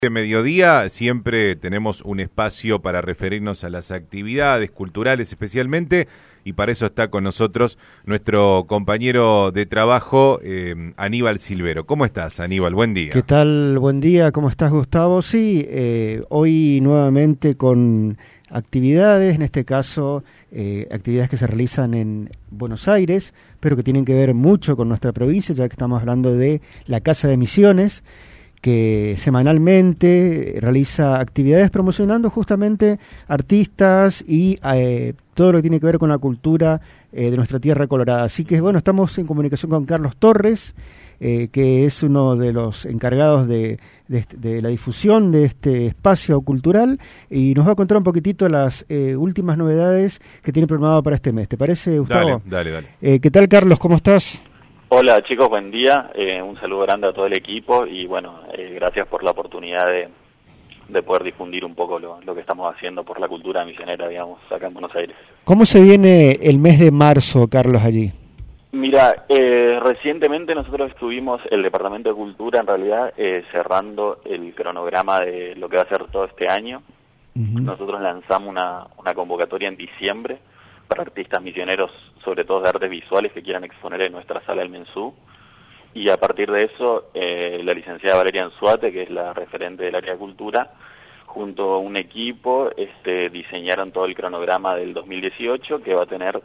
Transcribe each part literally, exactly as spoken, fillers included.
De mediodía siempre tenemos un espacio para referirnos a las actividades culturales especialmente, y para eso está con nosotros nuestro compañero de trabajo, eh, Aníbal Silvero. ¿Cómo estás, Aníbal? Buen día. ¿Qué tal? Buen día. ¿Cómo estás, Gustavo? Sí, eh, hoy nuevamente con actividades, en este caso eh, actividades que se realizan en Buenos Aires, pero que tienen que ver mucho con nuestra provincia, ya que estamos hablando de la Casa de Misiones, que semanalmente realiza actividades promocionando justamente artistas y eh, todo lo que tiene que ver con la cultura eh, de nuestra tierra colorada. Así que bueno, estamos en comunicación con Carlos Torres, eh, que es uno de los encargados de, de, de la difusión de este espacio cultural, y nos va a contar un poquitito las eh, últimas novedades que tiene programado para este mes. ¿Te parece, Gustavo? Dale, dale, dale. Eh, ¿Qué tal, Carlos? ¿Cómo estás? Hola chicos, buen día, eh, un saludo grande a todo el equipo y bueno, eh, gracias por la oportunidad de, de poder difundir un poco lo, lo que estamos haciendo por la cultura misionera, digamos, acá en Buenos Aires. ¿Cómo se viene el mes de marzo, Carlos, allí? Mira, eh, recientemente nosotros estuvimos, el Departamento de Cultura en realidad, eh, cerrando el cronograma de lo que va a ser todo este año. Uh-huh. Nosotros lanzamos una, una convocatoria en diciembre para artistas misioneros, sobre todo de artes visuales, que quieran exponer en nuestra sala El Mensú. Y a partir de eso, eh, la licenciada Valeria Anzuate, que es la referente del área de cultura, junto a un equipo, este, diseñaron todo el cronograma del dos mil dieciocho, que va a tener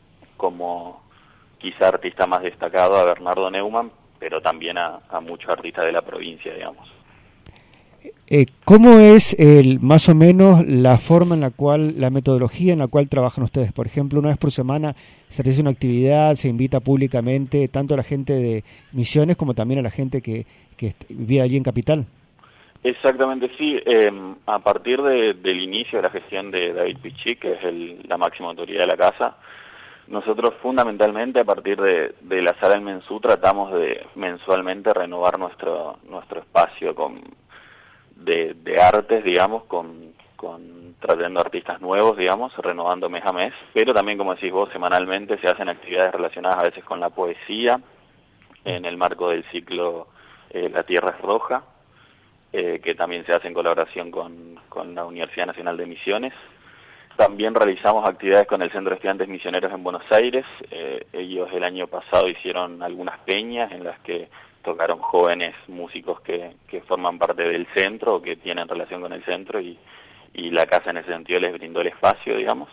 como quizá artista más destacado a Bernardo Neumann, pero también a, a muchos artistas de la provincia, digamos. Eh, ¿Cómo es el, más o menos la forma en la cual, la metodología en la cual trabajan ustedes? Por ejemplo, una vez por semana se realiza una actividad, se invita públicamente tanto a la gente de Misiones como también a la gente que, que vive allí en Capital. Exactamente, sí. Eh, a partir de, del inicio de la gestión de David Pichik, que es el, la máxima autoridad de la casa, nosotros fundamentalmente a partir de, de la sala del Mensú tratamos de mensualmente renovar nuestro, nuestro espacio con... De, de artes, digamos, con, con trayendo artistas nuevos, digamos, renovando mes a mes, pero también, como decís vos, semanalmente se hacen actividades relacionadas a veces con la poesía, en el marco del ciclo eh, La Tierra es Roja, eh, que también se hace en colaboración con, con la Universidad Nacional de Misiones. También realizamos actividades con el Centro de Estudiantes Misioneros en Buenos Aires. Eh, ellos el año pasado hicieron algunas peñas en las que tocaron jóvenes músicos que, que forman parte del centro o que tienen relación con el centro, y, y la casa en ese sentido les brindó el espacio, digamos.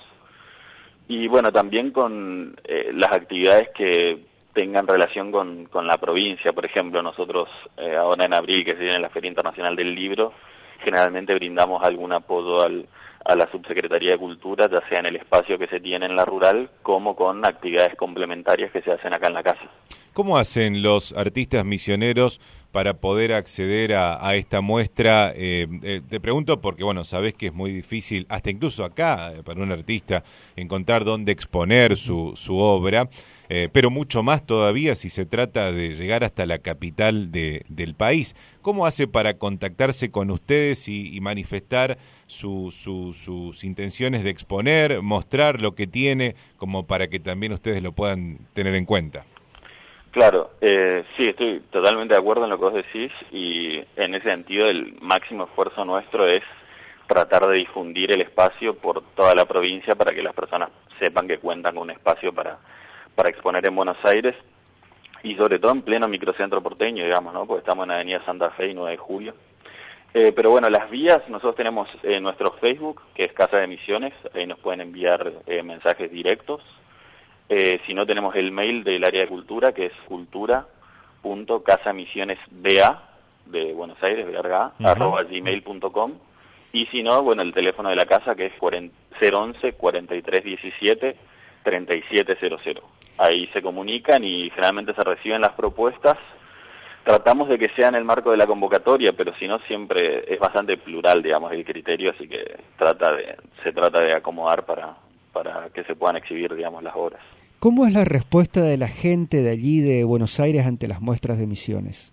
Y bueno, también con eh, las actividades que tengan relación con, con la provincia. Por ejemplo, nosotros eh, ahora en abril, que se viene la Feria Internacional del Libro, generalmente brindamos algún apoyo al, a la Subsecretaría de Cultura, ya sea en el espacio que se tiene en la rural, como con actividades complementarias que se hacen acá en la casa. ¿Cómo hacen los artistas misioneros para poder acceder a, a esta muestra? Eh, eh, te pregunto porque, bueno, sabés que es muy difícil, hasta incluso acá, eh, para un artista, encontrar dónde exponer su, su obra, eh, pero mucho más todavía si se trata de llegar hasta la capital de, del país. ¿Cómo hace para contactarse con ustedes y, y manifestar su, su, sus intenciones de exponer, mostrar lo que tiene, como para que también ustedes lo puedan tener en cuenta? Claro, eh, sí, estoy totalmente de acuerdo en lo que vos decís, y en ese sentido el máximo esfuerzo nuestro es tratar de difundir el espacio por toda la provincia para que las personas sepan que cuentan con un espacio para, para exponer en Buenos Aires, y sobre todo en pleno microcentro porteño, digamos, ¿no? Porque estamos en Avenida Santa Fe y nueve de julio. Eh, pero bueno, las vías, nosotros tenemos eh, nuestro Facebook, que es Casa de Misiones, ahí nos pueden enviar eh, mensajes directos. Eh, si no, tenemos el mail del área de cultura, que es cultura punto casamisionesba de Buenos Aires, Verga, uh-huh. arroba gmail punto com, y si no, bueno, el teléfono de la casa, que es cero once, cuarenta y tres diecisiete, treinta y siete cero cero. Ahí se comunican y generalmente se reciben las propuestas. Tratamos de que sea en el marco de la convocatoria, pero si no, siempre es bastante plural, digamos, el criterio, así que trata de, se trata de acomodar para... para que se puedan exhibir, digamos, las obras. ¿Cómo es la respuesta de la gente de allí, de Buenos Aires, ante las muestras de Misiones?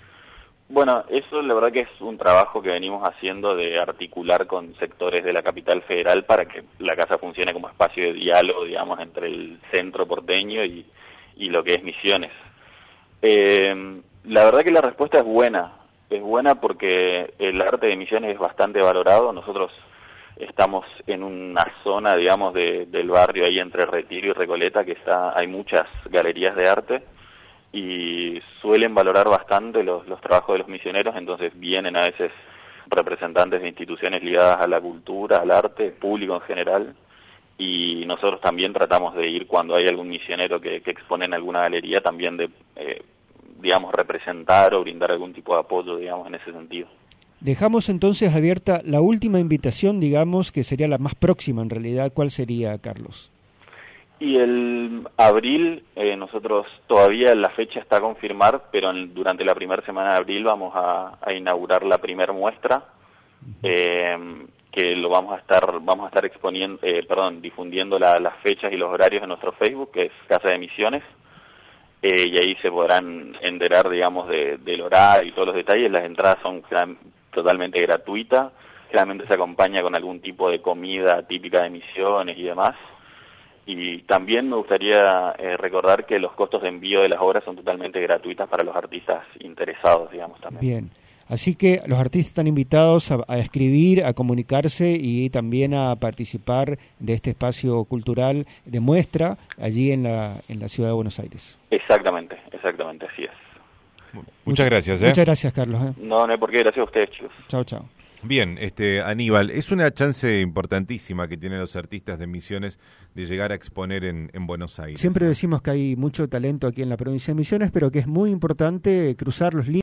Bueno, eso la verdad que es un trabajo que venimos haciendo de articular con sectores de la capital federal para que la casa funcione como espacio de diálogo, digamos, entre el centro porteño y, y lo que es Misiones. Eh, la verdad que la respuesta es buena. es buena porque el arte de Misiones es bastante valorado. Nosotros estamos en una zona, digamos, de, del barrio ahí entre Retiro y Recoleta, que está, hay muchas galerías de arte y suelen valorar bastante los, los trabajos de los misioneros, entonces vienen a veces representantes de instituciones ligadas a la cultura, al arte, público en general, y nosotros también tratamos de ir cuando hay algún misionero que, que expone en alguna galería, también de, eh, digamos, representar o brindar algún tipo de apoyo, digamos, en ese sentido. Dejamos entonces abierta la última invitación, digamos, que sería la más próxima en realidad. ¿Cuál sería, Carlos? Y el abril, eh, nosotros todavía la fecha está a confirmar, pero en, durante la primera semana de abril vamos a, a inaugurar la primera muestra, eh, que lo vamos a estar vamos a estar exponiendo, eh, perdón, difundiendo la, las fechas y los horarios en nuestro Facebook, que es Casa de Misiones, eh, y ahí se podrán enterar, digamos, de, del horario y todos los detalles. Las entradas son totalmente gratuitas, generalmente se acompaña con algún tipo de comida típica de Misiones y demás. Y también me gustaría eh, recordar que los costos de envío de las obras son totalmente gratuitas para los artistas interesados, digamos, también. Bien, así que los artistas están invitados a, a escribir, a comunicarse y también a participar de este espacio cultural de muestra allí en la, en la ciudad de Buenos Aires. Exactamente, exactamente, así es. Muchas gracias. ¿eh? Muchas gracias, Carlos. ¿eh? No, no hay por qué, gracias a ustedes, chicos. Chao, chao. Bien, este Aníbal, es una chance importantísima que tienen los artistas de Misiones de llegar a exponer en, en Buenos Aires. Siempre decimos que hay mucho talento aquí en la provincia de Misiones, pero que es muy importante cruzar los límites.